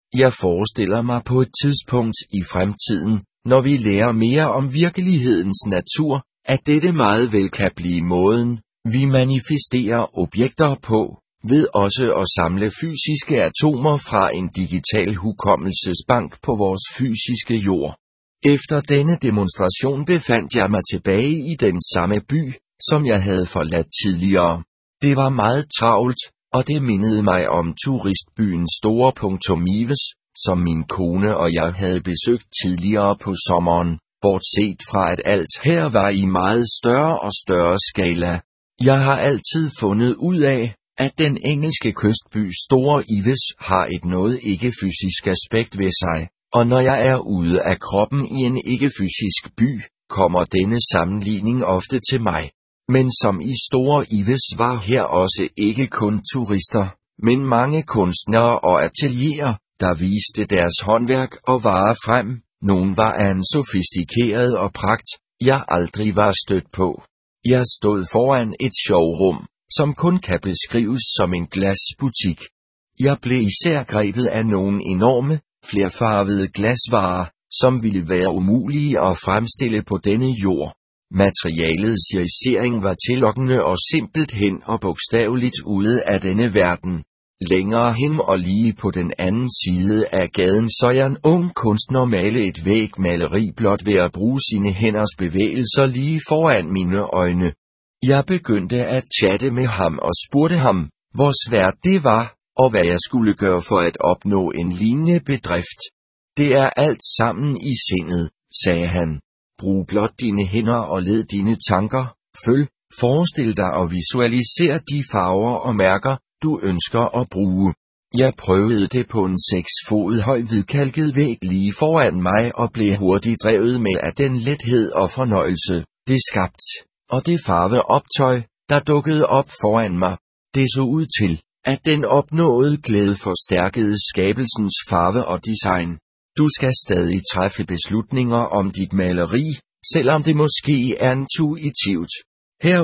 Jeg forestiller mig på et tidspunkt i fremtiden, når vi lærer mere om virkelighedens natur, at dette meget vel kan blive måden, vi manifesterer objekter på, ved også at samle fysiske atomer fra en digital hukommelsesbank på vores fysiske jord. Efter denne demonstration befandt jeg mig tilbage i den samme by, som jeg havde forladt tidligere. Det var meget travlt, og det mindede mig om turistbyen Store Ives, som min kone og jeg havde besøgt tidligere på sommeren, bortset fra at alt her var i meget større og større skala. Jeg har altid fundet ud af, at den engelske kystby Store Ives har et noget ikke-fysisk aspekt ved sig, og når jeg er ude af kroppen i en ikke-fysisk by, kommer denne sammenligning ofte til mig. Men som i Store Ives var her også ikke kun turister, men mange kunstnere og atelierer, der viste deres håndværk og varer frem. Nogle var af en sofistikeret og pragt, jeg aldrig var stødt på. Jeg stod foran et showrum, som kun kan beskrives som en glasbutik. Jeg blev især grebet af nogle enorme, flerfarvede glasvarer, som ville være umulige at fremstille på denne jord. Materialets irisering var tillokkende og simpelthen og bogstaveligt ude af denne verden. Længere hen og lige på den anden side af gaden så jeg en ung kunstner male et vægmaleri blot ved at bruge sine hænders bevægelser lige foran mine øjne. Jeg begyndte at chatte med ham og spurgte ham, hvor svært det var, og hvad jeg skulle gøre for at opnå en lignende bedrift. Det er alt sammen i sindet, sagde han. Brug blot dine hænder og led dine tanker, forestil dig og visualiser de farver og mærker, du ønsker at bruge. Jeg prøvede det på en 6 fod høj hvidkalket væg lige foran mig og blev hurtigt drevet med af den lethed og fornøjelse, det skabt, og det farveoptøj, der dukkede op foran mig. Det så ud til, at den opnåede glæde forstærkede skabelsens farve og design. Du skal stadig træffe beslutninger om dit maleri, selvom det måske er intuitivt. Her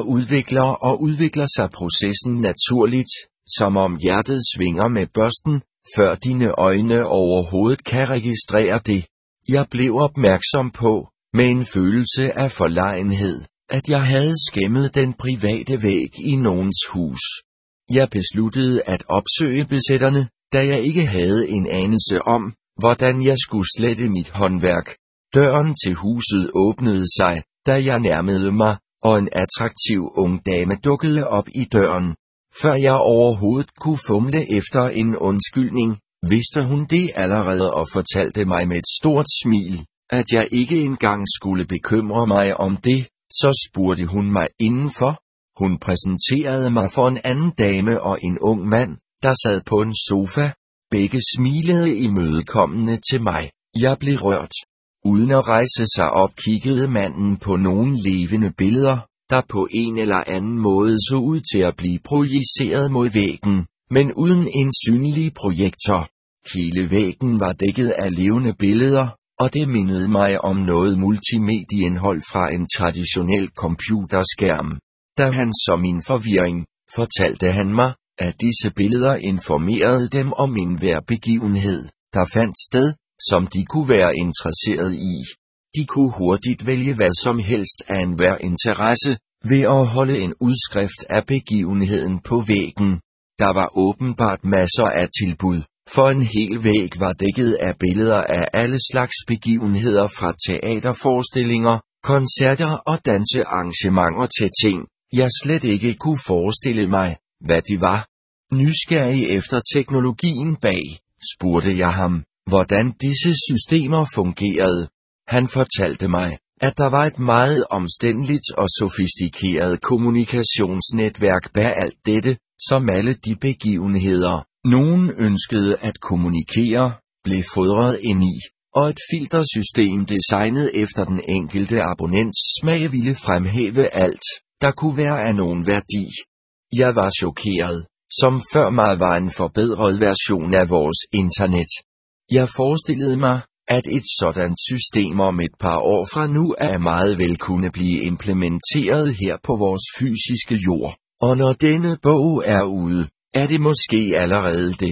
udvikler sig processen naturligt, som om hjertet svinger med børsten, før dine øjne overhovedet kan registrere det. Jeg blev opmærksom på, med en følelse af forlegenhed, at jeg havde skæmmet den private væg i nogens hus. Jeg besluttede at opsøge besætterne, da jeg ikke havde en anelse om, hvordan jeg skulle slette mit håndværk. Døren til huset åbnede sig, da jeg nærmede mig, og en attraktiv ung dame dukkede op i døren. Før jeg overhovedet kunne fumle efter en undskyldning, vidste hun det allerede og fortalte mig med et stort smil, at jeg ikke engang skulle bekymre mig om det. Så spurgte hun mig indenfor. Hun præsenterede mig for en anden dame og en ung mand, der sad på en sofa. Begge smilede imødekommende til mig. Jeg blev rørt. Uden at rejse sig op kiggede manden på nogle levende billeder, der på en eller anden måde så ud til at blive projiceret mod væggen, men uden en synlig projektor. Hele væggen var dækket af levende billeder, og det mindede mig om noget multimedieindhold fra en traditionel computerskærm. Da han så min forvirring, fortalte han mig, at disse billeder informerede dem om enhver begivenhed, der fandt sted, som de kunne være interesseret i. De kunne hurtigt vælge hvad som helst af enhver interesse, ved at holde en udskrift af begivenheden på væggen. Der var åbenbart masser af tilbud, for en hel væg var dækket af billeder af alle slags begivenheder fra teaterforestillinger, koncerter og dansearrangementer til ting, jeg slet ikke kunne forestille mig, hvad de var. Nysgerrig efter teknologien bag, spurgte jeg ham, hvordan disse systemer fungerede. Han fortalte mig, at der var et meget omstændeligt og sofistikeret kommunikationsnetværk bag alt dette, som alle de begivenheder, nogen ønskede at kommunikere, blev fodret ind i, og et filtersystem designet efter den enkelte abonnents smag ville fremhæve alt, der kunne være af nogen værdi. Jeg var chokeret, som før mig var en forbedret version af vores internet. Jeg forestillede mig, at et sådan system om et par år fra nu af meget vel kunne blive implementeret her på vores fysiske jord, og når denne bog er ude, er det måske allerede det.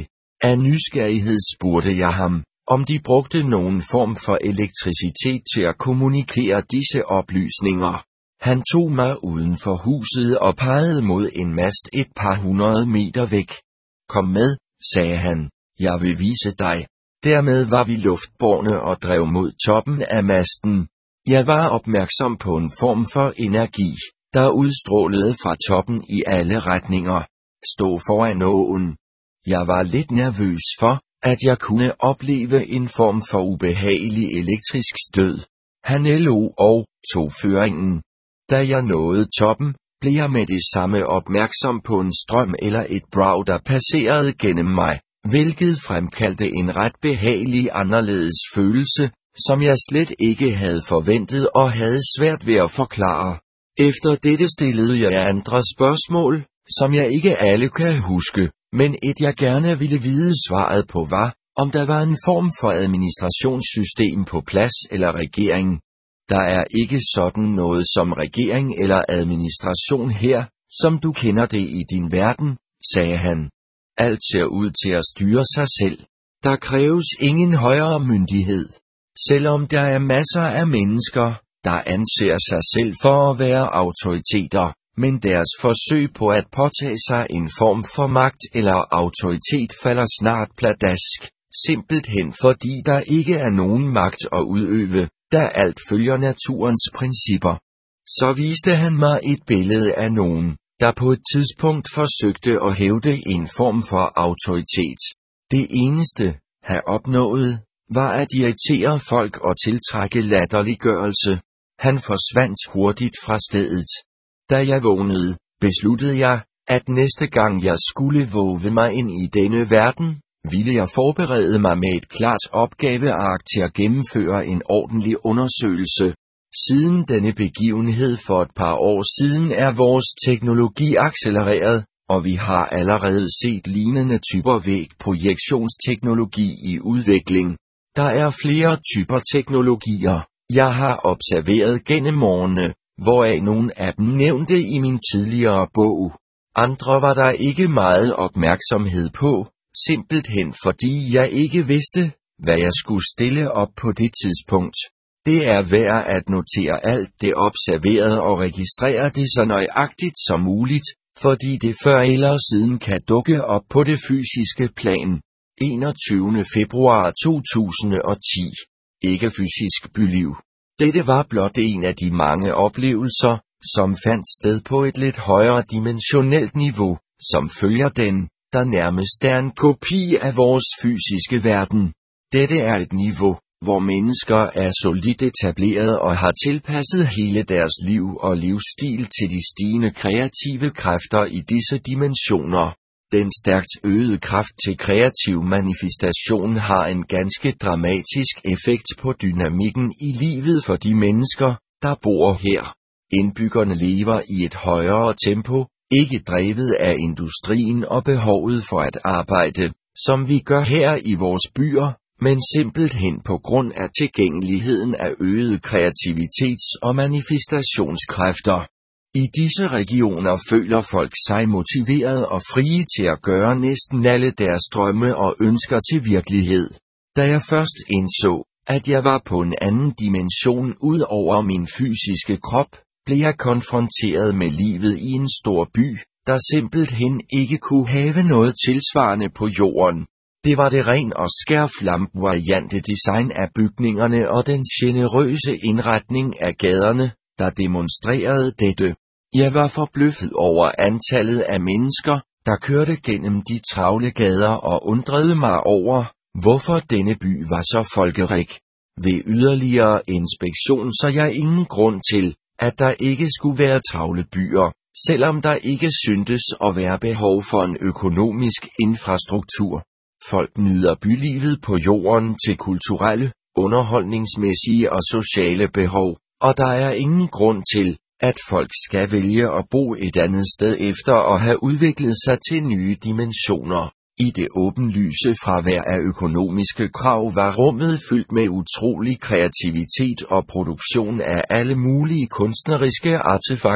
Af nysgerrighed spurgte jeg ham, om de brugte nogen form for elektricitet til at kommunikere disse oplysninger. Han tog mig uden for huset og pegede mod en mast et par 100 meter væk. Kom med, sagde han, jeg vil vise dig. Dermed var vi luftbårne og drev mod toppen af masten. Jeg var opmærksom på en form for energi, der udstrålede fra toppen i alle retninger. Stå foran åen. Jeg var lidt nervøs for, at jeg kunne opleve en form for ubehagelig elektrisk stød. Han lå og tog føringen. Da jeg nåede toppen, blev jeg med det samme opmærksom på en strøm eller et brag, der passerede gennem mig, hvilket fremkaldte en ret behagelig anderledes følelse, som jeg slet ikke havde forventet og havde svært ved at forklare. Efter dette stillede jeg andre spørgsmål, som jeg ikke alle kan huske, men et jeg gerne ville vide svaret på var, om der var en form for administrationssystem på plads eller regering. Der er ikke sådan noget som regering eller administration her, som du kender det i din verden, sagde han. Alt ser ud til at styre sig selv. Der kræves ingen højere myndighed. Selvom der er masser af mennesker, der anser sig selv for at være autoriteter, men deres forsøg på at påtage sig en form for magt eller autoritet falder snart pladask, simpelthen fordi der ikke er nogen magt at udøve, da alt følger naturens principper. Så viste han mig et billede af nogen, der på et tidspunkt forsøgte at hævde en form for autoritet. Det eneste, han opnåede, var at irritere folk og tiltrække latterliggørelse. Han forsvandt hurtigt fra stedet. Da jeg vågnede, besluttede jeg, at næste gang jeg skulle vove mig ind i denne verden, ville jeg forberede mig med et klart opgaveark til at gennemføre en ordentlig undersøgelse. Siden denne begivenhed for et par år siden er vores teknologi accelereret, og vi har allerede set lignende typer vægprojektionsteknologi i udvikling. Der er flere typer teknologier, jeg har observeret gennem årene, hvoraf nogle af dem nævnte i min tidligere bog. Andre var der ikke meget opmærksomhed på, simpelthen fordi jeg ikke vidste, hvad jeg skulle stille op på det tidspunkt. Det er værd at notere alt det observerede og registrere det så nøjagtigt som muligt, fordi det før eller siden kan dukke op på det fysiske plan. 21. februar 2010. Ikke fysisk byliv. Dette var blot en af de mange oplevelser, som fandt sted på et lidt højere dimensionelt niveau, som følger den, der nærmest er en kopi af vores fysiske verden. Dette er et niveau, hvor mennesker er solidt etableret og har tilpasset hele deres liv og livsstil til de stigende kreative kræfter i disse dimensioner. Den stærkt øgede kraft til kreativ manifestation har en ganske dramatisk effekt på dynamikken i livet for de mennesker, der bor her. Indbyggerne lever i et højere tempo, ikke drevet af industrien og behovet for at arbejde, som vi gør her i vores byer, men simpelthen på grund af tilgængeligheden af øgede kreativitets- og manifestationskræfter. I disse regioner føler folk sig motiveret og frie til at gøre næsten alle deres drømme og ønsker til virkelighed. Da jeg først indså, at jeg var på en anden dimension ud over min fysiske krop, blev jeg konfronteret med livet i en stor by, der simpelthen ikke kunne have noget tilsvarende på jorden. Det var det ren og skær flamboyante design af bygningerne og den generøse indretning af gaderne, der demonstrerede dette. Jeg var forbløffet over antallet af mennesker, der kørte gennem de travle gader og undrede mig over, hvorfor denne by var så folkerig. Ved yderligere inspektion så jeg ingen grund til, at der ikke skulle være travle byer, selvom der ikke syntes at være behov for en økonomisk infrastruktur. Folk nyder bylivet på jorden til kulturelle, underholdningsmæssige og sociale behov, og der er ingen grund til, at folk skal vælge at bo et andet sted efter at have udviklet sig til nye dimensioner. I det åbenlyse fravær af økonomiske krav var rummet fyldt med utrolig kreativitet og produktion af alle mulige kunstneriske artefakter,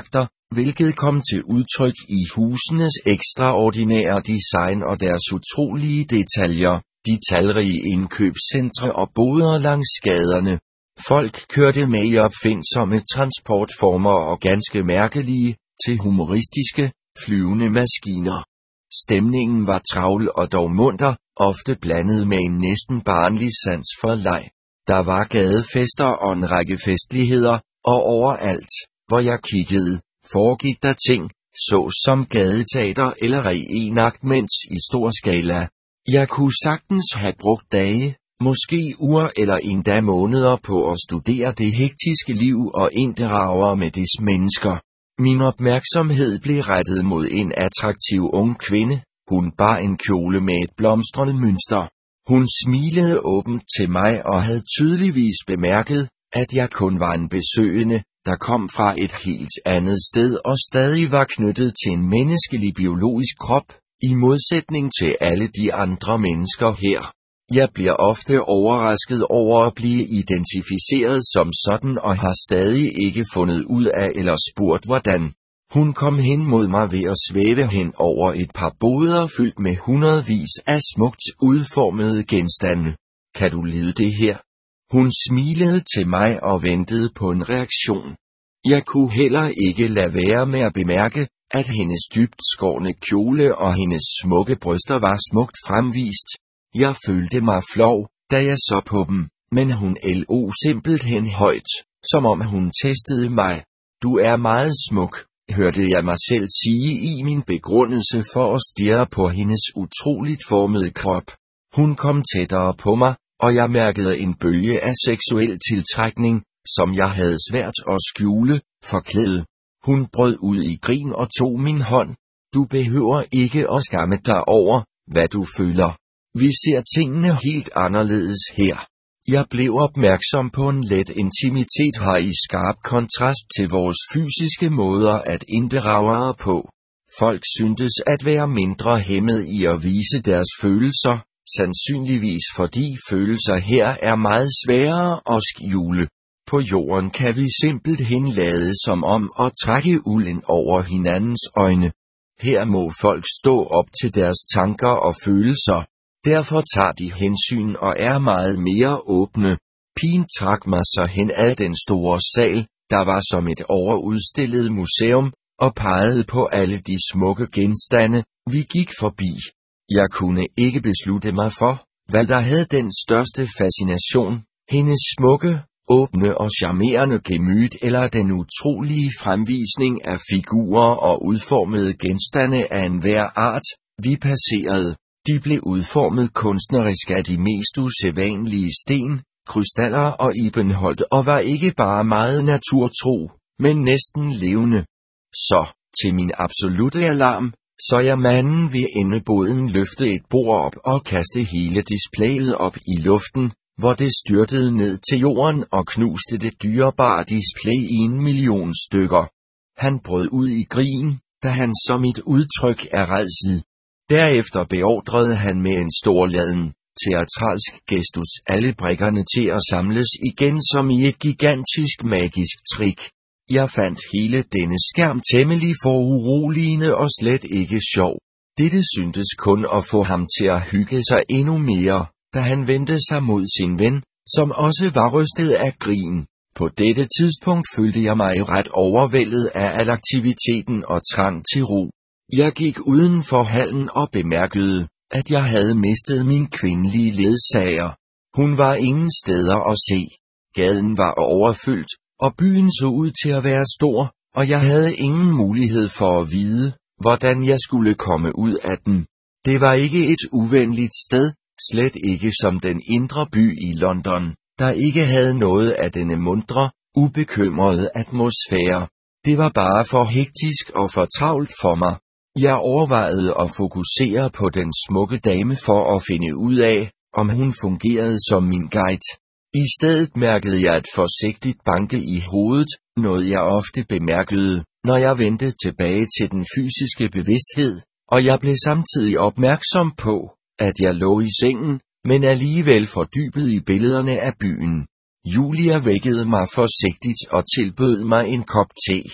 hvilket kom til udtryk i husenes ekstraordinære design og deres utrolige detaljer, de talrige indkøbscentre og boder langs gaderne. Folk kørte med i opfindsomme transportformer og ganske mærkelige, til humoristiske, flyvende maskiner. Stemningen var travl og dog munter, ofte blandet med en næsten barnlig sans for leg. Der var gadefester og en række festligheder, og overalt, hvor jeg kiggede, foregik der ting, såsom gadeteater eller reenactments i stor skala. Jeg kunne sagtens have brugt dage, måske uger eller endda måneder på at studere det hektiske liv og interagere med dets mennesker. Min opmærksomhed blev rettet mod en attraktiv ung kvinde. Hun bar en kjole med et blomstrende mønster. Hun smilede åbent til mig og havde tydeligvis bemærket, at jeg kun var en besøgende, der kom fra et helt andet sted og stadig var knyttet til en menneskelig biologisk krop, i modsætning til alle de andre mennesker her. Jeg bliver ofte overrasket over at blive identificeret som sådan og har stadig ikke fundet ud af eller spurgt hvordan. Hun kom hen mod mig ved at svæve hen over et par boder fyldt med hundredvis af smukt udformede genstande. Kan du lide det her? Hun smilede til mig og ventede på en reaktion. Jeg kunne heller ikke lade være med at bemærke, at hendes dybt skårne kjole og hendes smukke bryster var smukt fremvist. Jeg følte mig flov, da jeg så på dem, men hun lo simpelthen højt, som om hun testede mig. Du er meget smuk, hørte jeg mig selv sige i min begrundelse for at stirre på hendes utroligt formede krop. Hun kom tættere på mig, og jeg mærkede en bølge af seksuel tiltrækning, som jeg havde svært at skjule, forklæde. Hun brød ud i grin og tog min hånd. Du behøver ikke at skamme dig over, hvad du føler. Vi ser tingene helt anderledes her. Jeg blev opmærksom på en let intimitet her i skarp kontrast til vores fysiske måder at indberage på. Folk syntes at være mindre hæmmet i at vise deres følelser, sandsynligvis fordi følelser her er meget sværere at skjule. På jorden kan vi simpelthen lade som om at trække ulden over hinandens øjne. Her må folk stå op til deres tanker og følelser. Derfor tager de hensyn og er meget mere åbne. Pigen trak mig så hen ad den store sal, der var som et overudstillet museum, og pegede på alle de smukke genstande, vi gik forbi. Jeg kunne ikke beslutte mig for, hvad der havde den største fascination, hendes smukke, åbne og charmerende gemyt eller den utrolige fremvisning af figurer og udformede genstande af enhver art, vi passerede. De blev udformet kunstnerisk af de mest usædvanlige sten, krystaller og ibenholt og var ikke bare meget naturtro, men næsten levende. Så, til min absolutte alarm, så jeg manden ved endeboden løfte et bord op og kaste hele displayet op i luften, hvor det styrtede ned til jorden og knuste det dyrebare display i 1 million stykker. Han brød ud i grin, da han så mit udtryk af rædsel. Derefter beordrede han med en storladen, teatralsk gestus alle brikkerne til at samles igen som i et gigantisk magisk trick. Jeg fandt hele denne skærm temmelig foruroligende og slet ikke sjov. Dette syntes kun at få ham til at hygge sig endnu mere, da han vendte sig mod sin ven, som også var rystet af grin. På dette tidspunkt følte jeg mig ret overvældet af al aktiviteten og trang til ro. Jeg gik uden for hallen og bemærkede, at jeg havde mistet min kvindelige ledsager. Hun var ingen steder at se. Gaden var overfyldt, og byen så ud til at være stor, og jeg havde ingen mulighed for at vide, hvordan jeg skulle komme ud af den. Det var ikke et uvenligt sted, slet ikke som den indre by i London, der ikke havde noget af denne muntre, ubekymrede atmosfære. Det var bare for hektisk og for travlt for mig. Jeg overvejede at fokusere på den smukke dame for at finde ud af, om hun fungerede som min guide. I stedet mærkede jeg et forsigtigt banke i hovedet, noget jeg ofte bemærkede, når jeg vendte tilbage til den fysiske bevidsthed, og jeg blev samtidig opmærksom på, at jeg lå i sengen, men alligevel fordybet i billederne af byen. Julia vækkede mig forsigtigt og tilbød mig en kop te.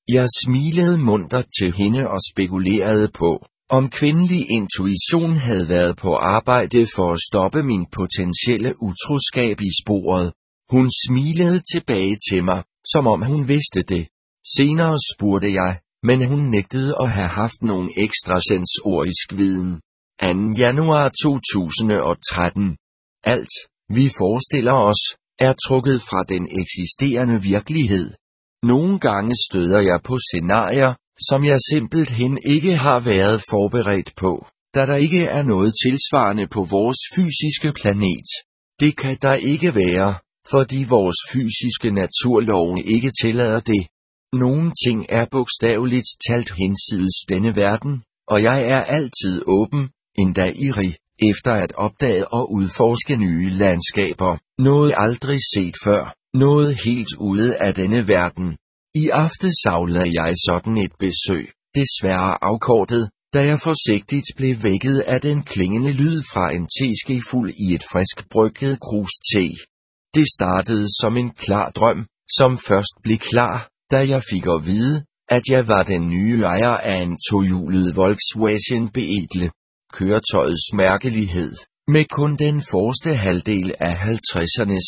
Jeg smilede muntert til hende og spekulerede på, om kvindelig intuition havde været på arbejde for at stoppe min potentielle utroskab i sporet. Hun smilede tilbage til mig, som om hun vidste det. Senere spurgte jeg, men hun nægtede at have haft nogen ekstrasensorisk viden. 2. januar 2013. Alt, vi forestiller os, er trukket fra den eksisterende virkelighed. Nogle gange støder jeg på scenarier, som jeg simpelthen ikke har været forberedt på, da der ikke er noget tilsvarende på vores fysiske planet. Det kan der ikke være, fordi vores fysiske naturlove ikke tillader det. Nogle ting er bogstaveligt talt hinsides denne verden, og jeg er altid åben, endda ivrig, efter at opdage og udforske nye landskaber, noget aldrig set før, noget helt ude af denne verden. I aftes savlede jeg sådan et besøg, desværre afkortet, da jeg forsigtigt blev vækket af den klingende lyd fra en teskefuld i et frisk brygget krus-te. Det startede som en klar drøm, som først blev klar, da jeg fik at vide, at jeg var den nye ejer af en tohjulet Volkswagen Beetle. Køretøjets mærkelighed, med kun den forreste halvdel af 50'ernes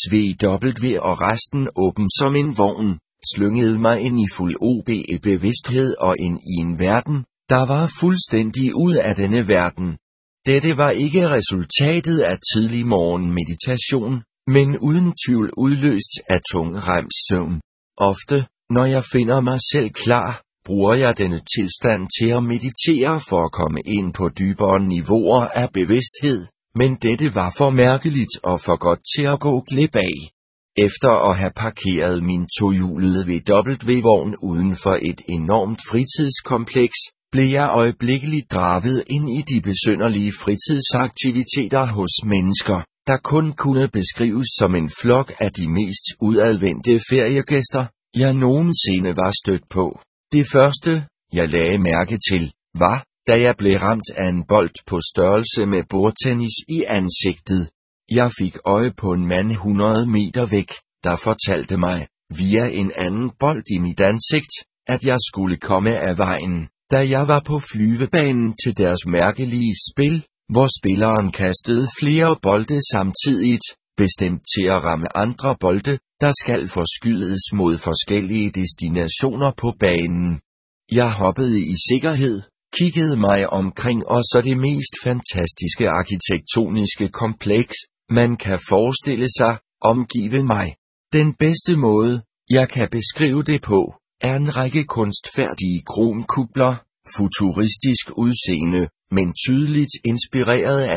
VW og resten åben som en vogn, slyngede mig ind i fuld OB-bevidsthed og ind i en verden, der var fuldstændig ud af denne verden. Dette var ikke resultatet af tidlig morgenmeditation, men uden tvivl udløst af tung REM-søvn. Ofte, når jeg finder mig selv klar, bruger jeg denne tilstand til at meditere for at komme ind på dybere niveauer af bevidsthed, men dette var for mærkeligt og for godt til at gå glip af. Efter at have parkeret min tohjulede VW-vogn uden for et enormt fritidskompleks, blev jeg øjeblikkeligt draget ind i de besynderlige fritidsaktiviteter hos mennesker, der kun kunne beskrives som en flok af de mest udadvendte feriegæster, jeg nogensinde var stødt på. Det første, jeg lagde mærke til, var, da jeg blev ramt af en bold på størrelse med bordtennis i ansigtet. Jeg fik øje på en mand 100 meter væk, der fortalte mig, via en anden bold i mit ansigt, at jeg skulle komme af vejen, da jeg var på flyvebanen til deres mærkelige spil, hvor spilleren kastede flere bolde samtidigt, bestemt til at ramme andre bolde, der skal forskydes mod forskellige destinationer på banen. Jeg hoppede i sikkerhed, kiggede mig omkring og så det mest fantastiske arkitektoniske kompleks, man kan forestille sig, omgive mig. Den bedste måde, jeg kan beskrive det på, er en række kunstfærdige kronkupler, futuristisk udseende, men tydeligt inspireret af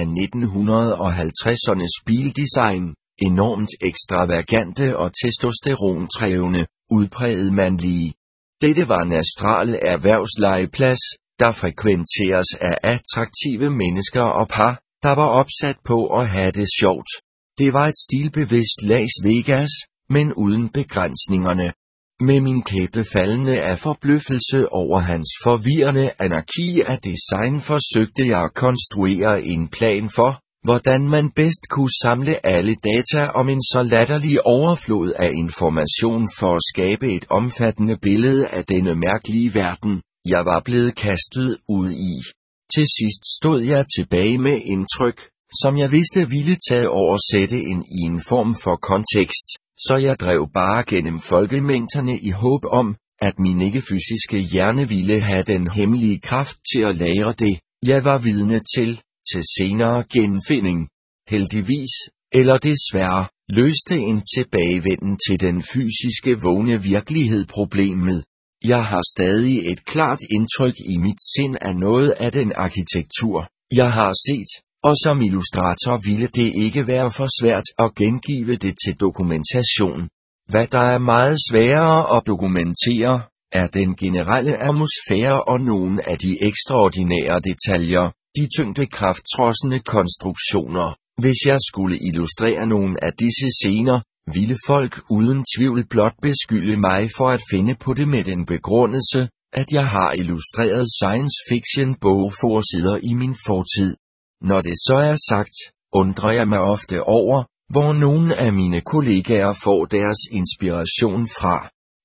1950'ernes bildesign, enormt ekstravagante og testosterontrævende, udpræget mandlige. Dette var en astral erhvervslegeplads, der frekventeres af attraktive mennesker og par, der var opsat på at have det sjovt. Det var et stilbevidst Las Vegas, men uden begrænsningerne. Med min kæbe faldende af forbløffelse over hans forvirrende anarki af design forsøgte jeg at konstruere en plan for, hvordan man bedst kunne samle alle data om en så latterlig overflod af information for at skabe et omfattende billede af denne mærkelige verden, jeg var blevet kastet ud i. Til sidst stod jeg tilbage med indtryk, som jeg vidste ville tage oversætte ind i en form for kontekst, så jeg drev bare gennem folkemængderne i håb om, at min ikke-fysiske hjerne ville have den hemmelige kraft til at lagre det, jeg var vidne til senere genfinding. Heldigvis, eller desværre, løste en tilbagevenden til den fysiske vågne virkelighed problemet. Jeg har stadig et klart indtryk i mit sind af noget af den arkitektur, jeg har set, og som illustrator ville det ikke være for svært at gengive det til dokumentation. Hvad der er meget sværere at dokumentere, er den generelle atmosfære og nogle af de ekstraordinære detaljer, de tyngdekrafttrodsende konstruktioner. Hvis jeg skulle illustrere nogle af disse scener, ville folk uden tvivl blot beskylde mig for at finde på det med den begrundelse, at jeg har illustreret science fiction bogforsider i min fortid. Når det så er sagt, undrer jeg mig ofte over, hvor nogle af mine kollegaer får deres inspiration fra.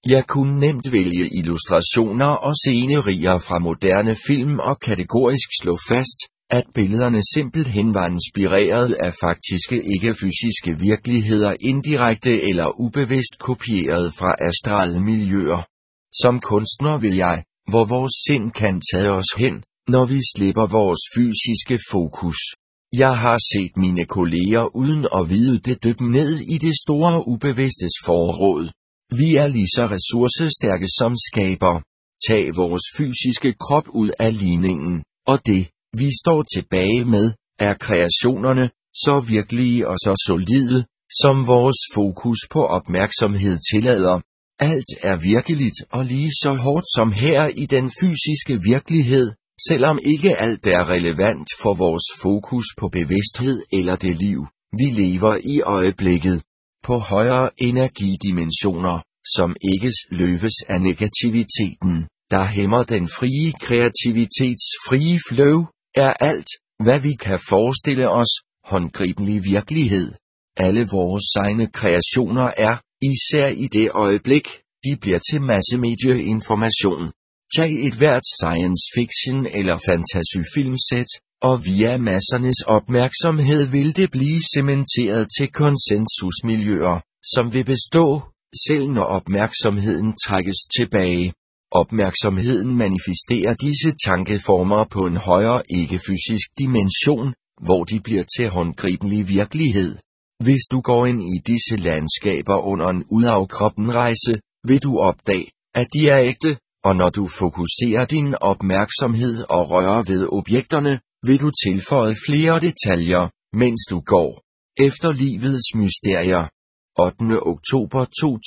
Jeg kunne nemt vælge illustrationer og scenerier fra moderne film og kategorisk slå fast, at billederne simpelthen var inspireret af faktiske ikke-fysiske virkeligheder indirekte eller ubevidst kopieret fra astrale miljøer. Som kunstner vil jeg, hvor vores sind kan tage os hen, når vi slipper vores fysiske fokus. Jeg har set mine kolleger uden at vide det dykke ned i det store ubevidstes forråd. Vi er lige så ressourcestærke som skaber. Tag vores fysiske krop ud af ligningen, og det, vi står tilbage med, er kreationerne, så virkelige og så solide, som vores fokus på opmærksomhed tillader. Alt er virkeligt og lige så hårdt som her i den fysiske virkelighed, selvom ikke alt er relevant for vores fokus på bevidsthed eller det liv, vi lever i øjeblikket. På højere energidimensioner, som ikke løbes af negativiteten, der hæmmer den frie kreativitets frie flow, er alt, hvad vi kan forestille os, håndgribelig virkelighed. Alle vores egne kreationer er, især i det øjeblik, de bliver til massemedieinformation. Tag et hvert science fiction eller fantasyfilmsæt, og via massernes opmærksomhed vil det blive cementeret til konsensusmiljøer, som vil bestå, selv når opmærksomheden trækkes tilbage. Opmærksomheden manifesterer disse tankeformer på en højere ikke-fysisk dimension, hvor de bliver til håndgribelig virkelighed. Hvis du går ind i disse landskaber under en udafkroppen-rejse, vil du opdage, at de er ægte, og når du fokuserer din opmærksomhed og rører ved objekterne, vil du tilføje flere detaljer, mens du går. Efter livets mysterier. 8. oktober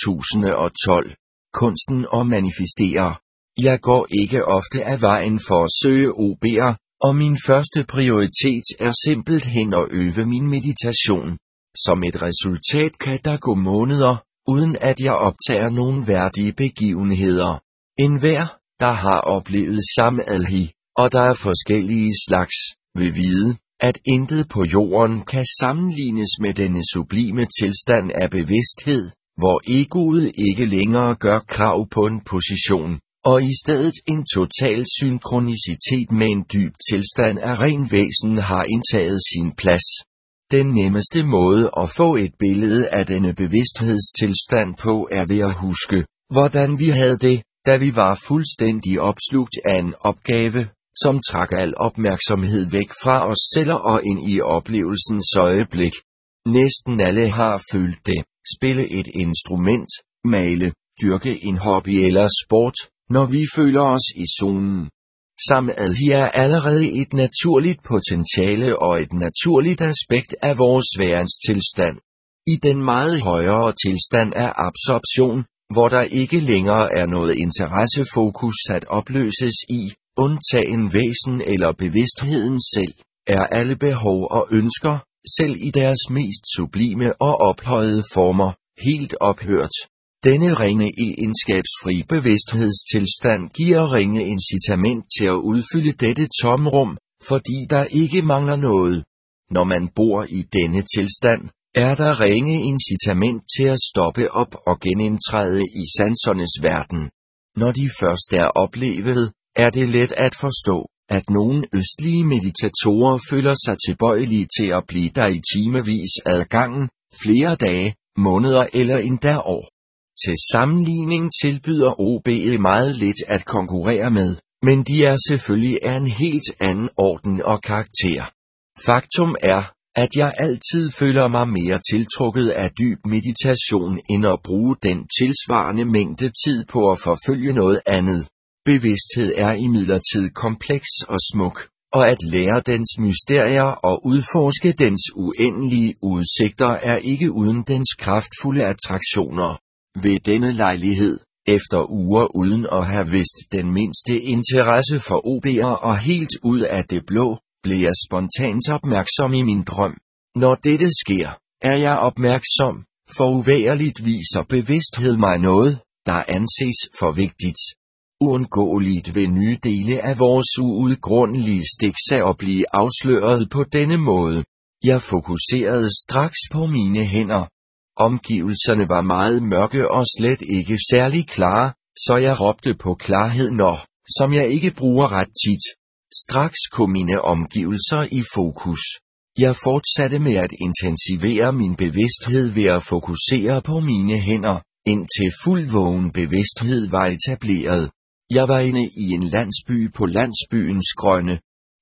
2012. Kunsten at manifestere. Jeg går ikke ofte af vejen for at søge OB'er, og min første prioritet er simpelthen at øve min meditation. Som et resultat kan der gå måneder, uden at jeg optager nogle værdige begivenheder. Enhver, der har oplevet samadhi, og der er forskellige slags, vil vide, at intet på jorden kan sammenlignes med denne sublime tilstand af bevidsthed, hvor egoet ikke længere gør krav på en position, og i stedet en total synkronicitet med en dyb tilstand af ren væsen har indtaget sin plads. Den nemmeste måde at få et billede af denne bevidsthedstilstand på er ved at huske, hvordan vi havde det, da vi var fuldstændig opslugt af en opgave, som trak al opmærksomhed væk fra os selv og ind i oplevelsens øjeblik. Næsten alle har følt det. Spille et instrument, male, dyrke en hobby eller sport, når vi føler os i zonen. Samadhi er allerede et naturligt potentiale og et naturligt aspekt af vores værendstilstand. I den meget højere tilstand af absorption, hvor der ikke længere er noget interessefokus at opløses i, undtagen væsen eller bevidstheden selv, er alle behov og ønsker, selv i deres mest sublime og ophøjede former, helt ophørt. Denne rene egenskabsfri bevidsthedstilstand giver ringe incitament til at udfylde dette tomrum, fordi der ikke mangler noget. Når man bor i denne tilstand, er der ringe incitament til at stoppe op og genindtræde i sansernes verden. Når de først er oplevet, er det let at forstå, at nogle østlige meditatorer føler sig tilbøjelige til at blive der i timevis ad gangen, flere dage, måneder eller endda år. Til sammenligning tilbyder OB'et meget lidt at konkurrere med, men de er selvfølgelig af en helt anden orden og karakter. Faktum er, at jeg altid føler mig mere tiltrukket af dyb meditation end at bruge den tilsvarende mængde tid på at forfølge noget andet. Bevidsthed er imidlertid kompleks og smuk, og at lære dens mysterier og udforske dens uendelige udsigter er ikke uden dens kraftfulde attraktioner. Ved denne lejlighed, efter uger uden at have vist den mindste interesse for OB'er og helt ud af det blå, blev jeg spontant opmærksom i min drøm. Når dette sker, er jeg opmærksom, for uvægerligt viser bevidsthed mig noget, der anses for vigtigt. Uundgåeligt vil nye dele af vores uudgrundelige stikse at blive afsløret på denne måde. Jeg fokuserede straks på mine hænder. Omgivelserne var meget mørke og slet ikke særlig klare, så jeg råbte på klarhed som jeg ikke bruger ret tit. Straks kom mine omgivelser i fokus. Jeg fortsatte med at intensivere min bevidsthed ved at fokusere på mine hænder, indtil fuld vågen bevidsthed var etableret. Jeg var inde i en landsby på landsbyens grønne.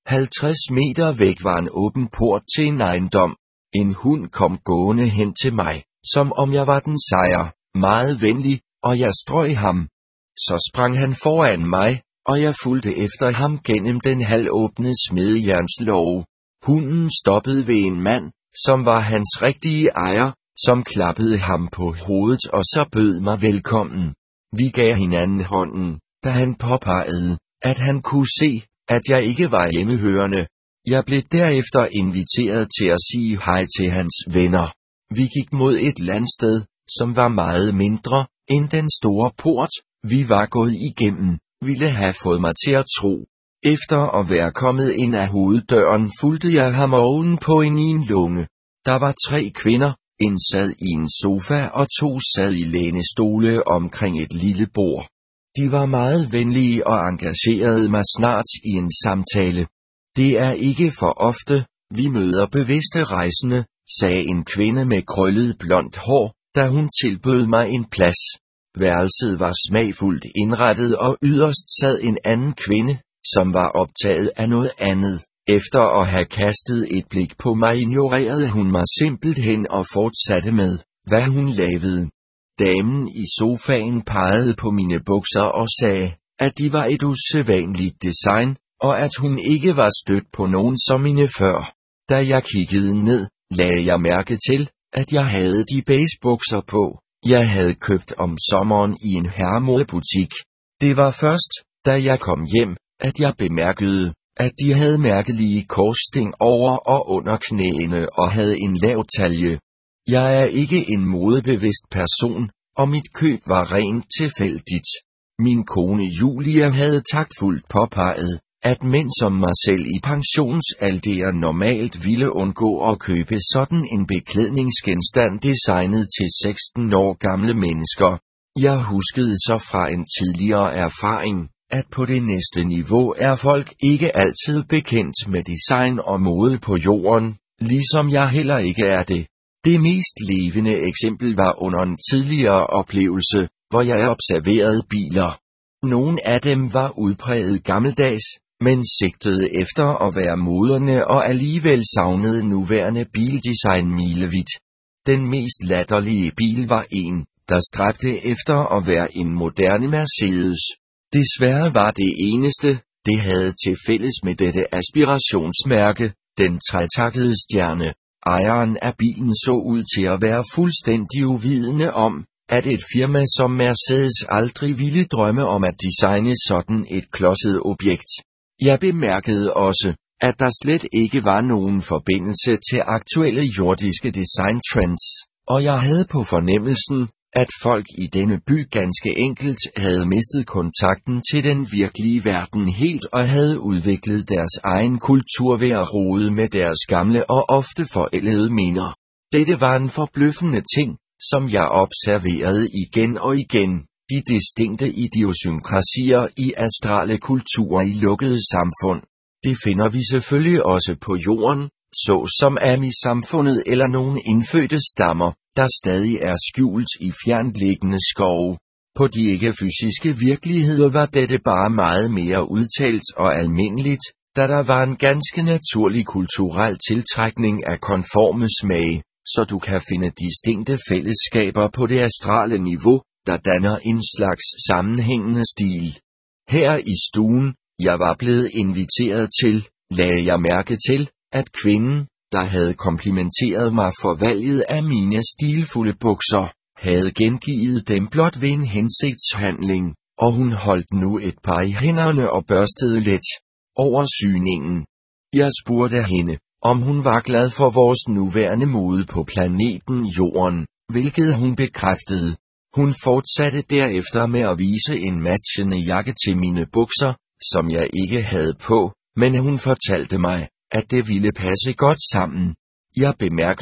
50 meter væk var en åben port til en ejendom. En hund kom gående hen til mig, som om jeg var den sejer, meget venlig, og jeg strøg ham. Så sprang han foran mig, og jeg fulgte efter ham gennem den halvåbne smedejernslåge. Hunden stoppede ved en mand, som var hans rigtige ejer, som klappede ham på hovedet og så bød mig velkommen. Vi gav hinanden hånden, da han påpegede, at han kunne se, at jeg ikke var hjemmehørende. Jeg blev derefter inviteret til at sige hej til hans venner. Vi gik mod et landsted, som var meget mindre end den store port, vi var gået igennem, ville have fået mig til at tro. Efter at være kommet ind af hoveddøren fulgte jeg ham oven på en lunge. Der var 3 kvinder, en sad i en sofa og 2 sad i lænestole omkring et lille bord. De var meget venlige og engagerede mig snart i en samtale. Det er ikke for ofte, vi møder bevidste rejsende, sagde en kvinde med krøllet blondt hår, da hun tilbød mig en plads. Værelset var smagfuldt indrettet og yderst sad en anden kvinde, som var optaget af noget andet. Efter at have kastet et blik på mig ignorerede hun mig simpelthen og fortsatte med, hvad hun lavede. Damen i sofaen pegede på mine bukser og sagde, at de var et usædvanligt design, og at hun ikke var stødt på nogen som mine før. Da jeg kiggede ned, lagde jeg mærke til, at jeg havde de beige bukser på, jeg havde købt om sommeren i en herremodebutik. Det var først, da jeg kom hjem, at jeg bemærkede, at de havde mærkelige korssting over og under knæene og havde en lav talje. Jeg er ikke en modebevidst person, og mit køb var rent tilfældigt. Min kone Julia havde taktfuldt påpeget, at mænd som mig selv i pensionsalder normalt ville undgå at købe sådan en beklædningsgenstand designet til 16 år gamle mennesker. Jeg huskede så fra en tidligere erfaring, at på det næste niveau er folk ikke altid bekendt med design og mode på jorden, ligesom jeg heller ikke er det. Det mest levende eksempel var under en tidligere oplevelse, hvor jeg observerede biler. Nogle af dem var udpræget gammeldags, men sigtede efter at være moderne og alligevel savnede nuværende bildesign milevidt. Den mest latterlige bil var en, der stræbte efter at være en moderne Mercedes. Desværre var det eneste, det havde til fælles med dette aspirationsmærke, den tretakkede stjerne. Ejeren af bilen så ud til at være fuldstændig uvidende om, at et firma som Mercedes aldrig ville drømme om at designe sådan et klodset objekt. Jeg bemærkede også, at der slet ikke var nogen forbindelse til aktuelle jordiske designtrends, og jeg havde på fornemmelsen, at folk i denne by ganske enkelt havde mistet kontakten til den virkelige verden helt og havde udviklet deres egen kultur ved at rode med deres gamle og ofte forældede minder. Dette var en forbløffende ting, som jeg observerede igen og igen, de distinkte idiosynkrasier i astrale kulturer i lukkede samfund. Det finder vi selvfølgelig også på jorden, såsom Ami-samfundet eller nogle indfødte stammer, der stadig er skjult i fjerntliggende skove. På de ikke-fysiske virkeligheder var dette bare meget mere udtalt og almindeligt, da der var en ganske naturlig kulturel tiltrækning af konforme smage, så du kan finde distinkte fællesskaber på det astrale niveau, der danner en slags sammenhængende stil. Her i stuen, jeg var blevet inviteret til, lagde jeg mærke til, at kvinden, der havde komplimenteret mig for valget af mine stilfulde bukser, havde gengivet dem blot ved en hensigtshandling, og hun holdt nu et par i hænderne og børstede let over syningen. Jeg spurgte hende, om hun var glad for vores nuværende mode på planeten Jorden, hvilket hun bekræftede. Hun fortsatte derefter med at vise en matchende jakke til mine bukser, som jeg ikke havde på, men hun fortalte mig, at det ville passe godt sammen. Jeg bemærkede,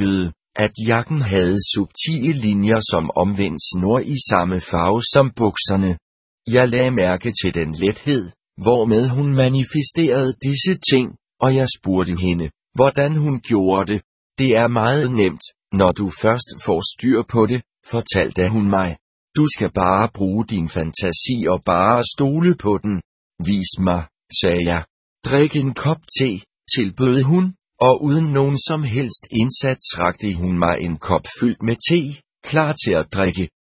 at jakken havde subtile linjer som omvendt snor i samme farve som bukserne. Jeg lagde mærke til den lethed, hvormed hun manifesterede disse ting, og jeg spurgte hende, hvordan hun gjorde det. Det er meget nemt, når du først får styr på det, fortalte hun mig. Du skal bare bruge din fantasi og bare stole på den. Vis mig, sagde jeg. Drik en kop te, tilbød hun, og uden nogen som helst indsats rakte hun mig en kop fyldt med te, klar til at drikke.